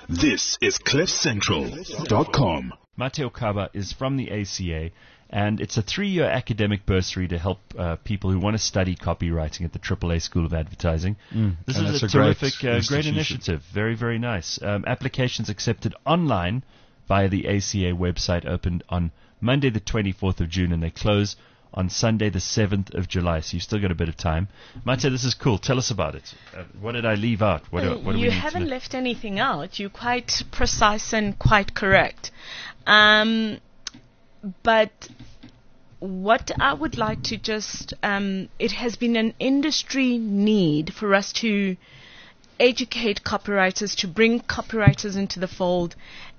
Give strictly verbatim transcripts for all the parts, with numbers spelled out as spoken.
This is cliff central dot com. Mateo Kaba is from the A C A, and it's a three-year academic bursary to help uh, people who want to study copywriting at the triple A School of Advertising. Mm, this and is a, a terrific, great, uh, great initiative. Very, very nice. Um, applications accepted online via the A C A website opened on Monday the twenty-fourth of June, and they close on Sunday the seventh of July, so you've still got a bit of time. Mateo, this is cool. Tell us about it. Uh, what did I leave out? What, do, what do we you need haven't to know? left anything out. You're quite precise and quite correct. Um, but what I would like to just, um, it has been an industry need for us to educate copywriters, to bring copywriters into the fold.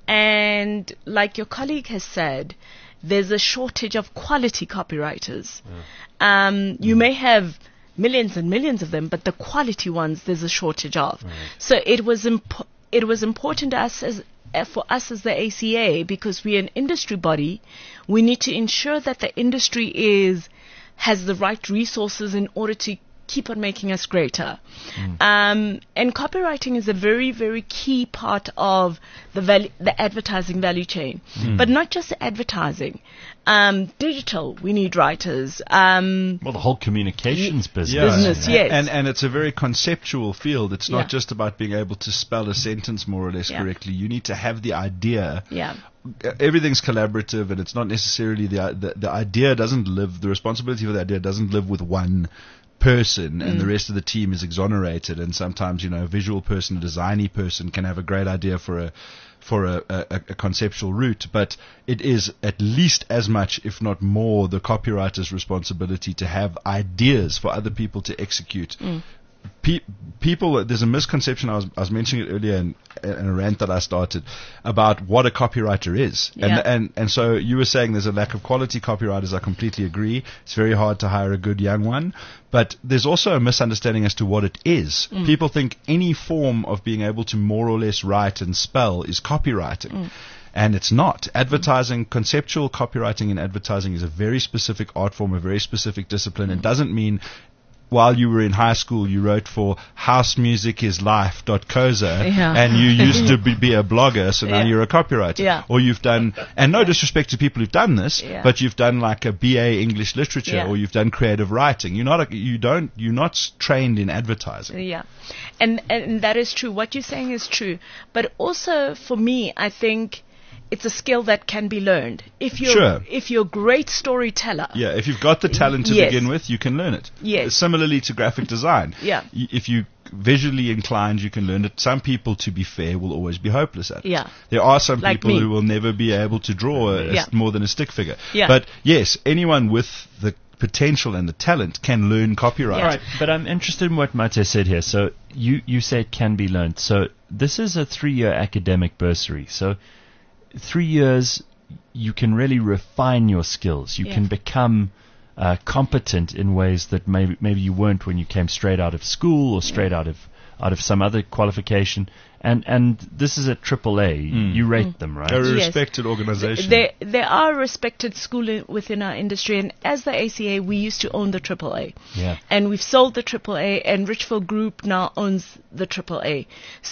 And like your colleague has said, there's a shortage of quality copywriters. Yeah. Um, you mm. may have millions and millions of them, but the quality ones there's a shortage of. Right. So it was imp- it was important to us as uh, for us as the A C A, because we're an industry body. We need to ensure that the industry is has the right resources in order to keep on making us greater. Mm. Um, and copywriting is a very, very key part of the value, the advertising value chain. Mm. But not just the advertising. Um, digital, we need writers. Um, well, the whole communications y- business. Yeah. Business, yes. And, and it's a very conceptual field. It's not yeah. just about being able to spell a sentence more or less yeah. correctly. You need to have the idea. Yeah. Everything's collaborative, and it's not necessarily the, the the idea doesn't live, the responsibility for the idea doesn't live with one person, and mm. the rest of the team is exonerated. And sometimes, you know, a visual person, a designy person can have a great idea for a for a, a, a conceptual route, but it is at least as much, if not more, the copywriter's responsibility to have ideas for other people to execute. Mm. Pe- people, there's a misconception, I was, I was mentioning it earlier in, in a rant that I started, about what a copywriter is. Yeah. And, and and so you were saying there's a lack of quality copywriters. I completely agree. It's very hard to hire a good young one. But there's also a misunderstanding as to what it is. Mm. People think any form of being able to more or less write and spell is copywriting. Mm. And it's not. Advertising, mm. conceptual copywriting in advertising is a very specific art form, a very specific discipline. Mm. It doesn't mean while you were in high school, you wrote for house music is life dot coza, yeah. and you used to be, be a blogger, so now yeah. you're a copywriter. Yeah. Or you've done, and no disrespect to people who've done this, yeah. but you've done like a B A English literature, yeah. or you've done creative writing. You're not, a, you don't, you're not trained in advertising. Yeah, and and that is true. What you're saying is true, but also for me, I think it's a skill that can be learned. If you're sure. if you're a great storyteller. Yeah, if you've got the talent to yes. begin with, you can learn it. Yes. Similarly to graphic design. Yeah. Y- if you visually inclined, you can learn it. Some people, to be fair, will always be hopeless at it. Yeah. There are some like people me. who will never be able to draw a, yeah. a, more than a stick figure. Yeah. But yes, anyone with the potential and the talent can learn copyright. Yeah. Right, but I'm interested in what Mate said here. So you, you say it can be learned. So this is a three-year academic bursary. So three years, you can really refine your skills. You yeah. can become uh, competent in ways that maybe maybe you weren't when you came straight out of school or straight yeah. out of out of some other qualification. And and this is at triple A. Mm. You rate mm. them, right? They're a yes. respected organization. They they are a respected school in, within our industry. And as the A C A, we used to own the triple A. Yeah. And we've sold the triple A, and Richfield Group now owns the triple A.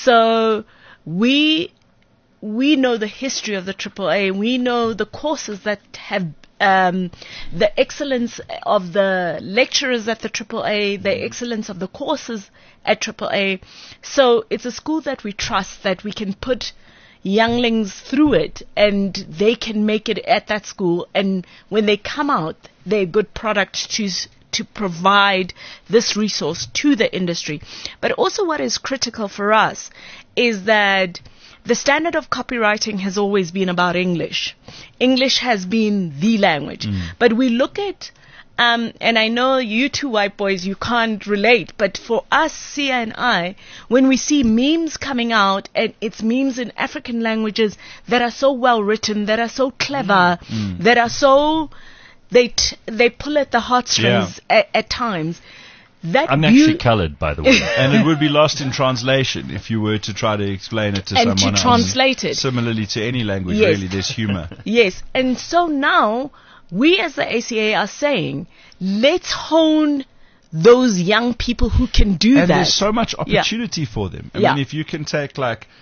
So we we know the history of the triple A. We know the courses that have um, the excellence of the lecturers at the triple A, the excellence of the courses at triple A. So it's a school that we trust, that we can put younglings through it and they can make it at that school. And when they come out, they're a good product to to provide this resource to the industry. But also what is critical for us is that the standard of copywriting has always been about English. English has been the language. Mm. But we look at, um, and I know you two white boys, you can't relate, but for us, Sia and I, when we see memes coming out, and it's memes in African languages that are so well written, that are so clever, mm. that are so, they t- they pull at the heartstrings yeah. at, at times. That I'm you actually coloured, by the way. And it would be lost in translation if you were to try to explain it to and someone to else. translate it. Similarly to any language, yes. really, there's humour. Yes, and so now we as the A C A are saying, let's hone those young people who can do and that. And there's so much opportunity yeah. for them. I yeah. mean, if you can take like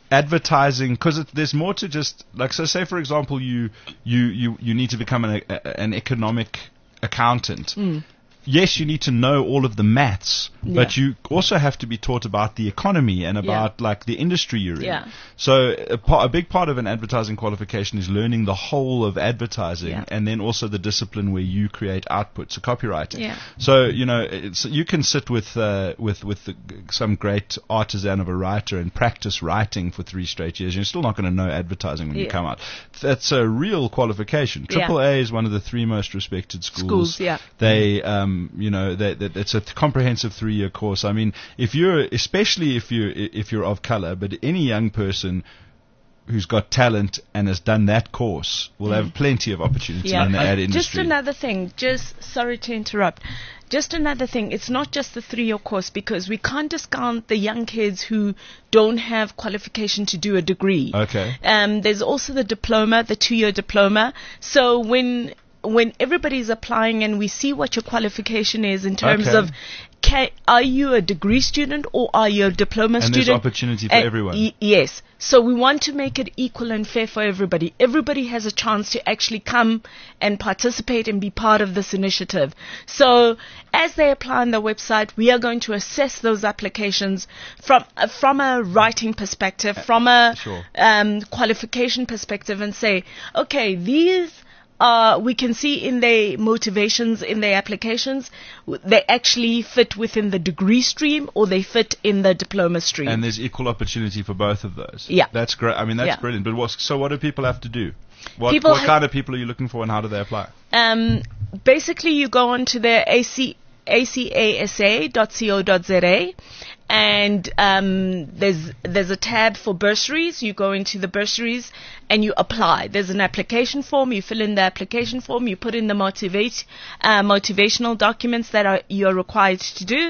advertising, because there's more to just like, so say for example you you you, you need to become an, a, an economic accountant. Mm. Yes, you need to know all of the maths, Yeah. but you also have to be taught about the economy and about like the industry you're in. Yeah. So a, pa- a big part of an advertising qualification is learning the whole of advertising, Yeah. and then also the discipline where you create output, so copywriting. Yeah. So you know, it's, you can sit with uh, with with the, some great artisan of a writer and practice writing for three straight years. You're still not going to know advertising when you Yeah. come out. That's a real qualification. Yeah. Triple A is one of the three most respected schools. Schools, yeah. They, um, you know, they, they, it's a th- comprehensive three-year course. I mean, if you're, especially if you if you're of color, but any young person who's got talent and has done that course will have plenty of opportunity Yeah. in the Uh, ad Just industry. another thing, just sorry to interrupt. Just another thing, it's not just the three-year course, because we can't discount the young kids who don't have qualification to do a degree. Okay. Um, there's also the diploma, the two-year diploma. So when when everybody's applying and we see what your qualification is in terms Okay. of, ca are you a degree student or are you a diploma And student? there's opportunity for And everyone. y- yes. So we want to make it equal and fair for everybody. Everybody has a chance to actually come and participate and be part of this initiative. So as they apply on the website, we are going to assess those applications from uh, from a writing perspective, from a Sure. um, qualification perspective, and say, okay, these uh, we can see in their motivations, in their applications, w- they actually fit within the degree stream or they fit in the diploma stream. And there's equal opportunity for both of those. Yeah. That's great. I mean, that's Yeah. brilliant. But what's, so what do people have to do? What, People what ha- kind of people are you looking for, and how do they apply? Um, basically, you go onto the A C, A C A S A dot co dot z a, and um, there's there's a tab for bursaries. You go into the bursaries and you apply. There's an application form. You fill in the application form. You put in the motivate uh, motivational documents that are you're required to do,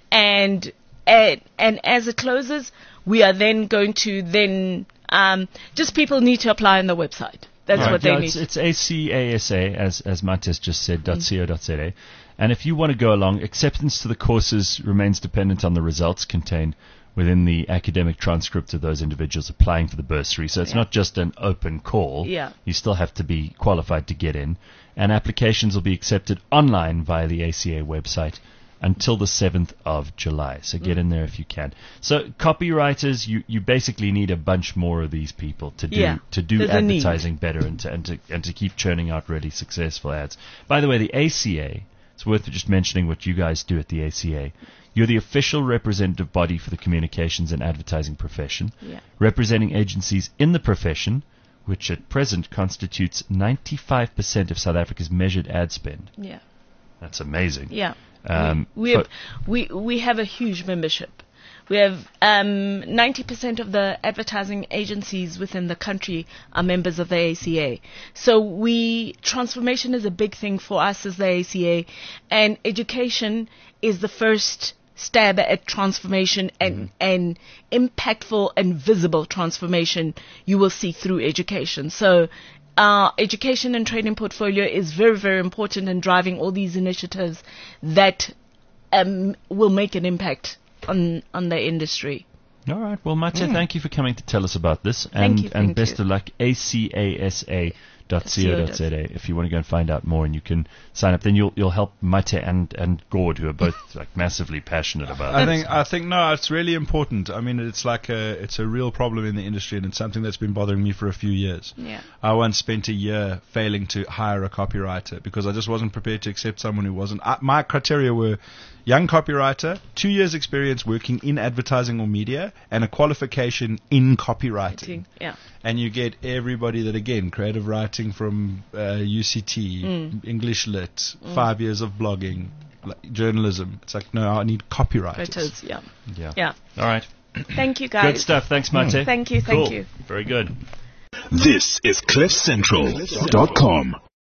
and and, and as it closes, we are then going to then um, just people need to apply on the website. That's Right, what they yeah, need. it's, it's A C A S A, as, as Mates just said, .co.za. And if you want to go along, acceptance to the courses remains dependent on the results contained within the academic transcript of those individuals applying for the bursary. So it's Yeah. not just an open call. Yeah. You still have to be qualified to get in. And applications will be accepted online via the A C A website until the seventh of July. So get in there if you can. So copywriters, you, you basically need a bunch more of these people to do Yeah, to do there's a need. advertising better and to, and to and to keep churning out really successful ads. By the way, the A C A, it's worth just mentioning what you guys do at the A C A. You're the official representative body for the communications and advertising profession, Yeah. representing agencies in the profession, which at present constitutes ninety-five percent of South Africa's measured ad spend. Yeah. That's amazing. Yeah. Um, we, we have but- we we have a huge membership. We have um, ninety percent of the advertising agencies within the country are members of the A C A. So we transformation is a big thing for us as the A C A, and education is the first stab at transformation and and impactful and visible transformation you will see through education. So our education and training portfolio is very, very important in driving all these initiatives that um, will make an impact on on the industry. All right. Well, Mate, thank you for coming to tell us about this. And, Thank you, and thank best you. of luck. A C A S A dot co dot z a if you want to go and find out more, and you can sign up. Then you'll you'll help Mate and, and Gord, who are both like massively passionate about I this. think I think no, it's really important. I mean, it's like a it's a real problem in the industry, and it's something that's been bothering me for a few years. Yeah. I once spent a year failing to hire a copywriter because I just wasn't prepared to accept someone who wasn't. I, my criteria were young copywriter, two years experience working in advertising or media, and a qualification in copywriting. Yeah. And you get everybody that, again, creative writing from uh, U C T, Mm. English Lit, five years of blogging, like journalism. It's like, no, I need copywriters. Photos, yeah. yeah. Yeah. All right. Thank you, guys. Good stuff. Thanks, Mate. Thank you, thank Cool. you. Very good. This is cliff central dot com.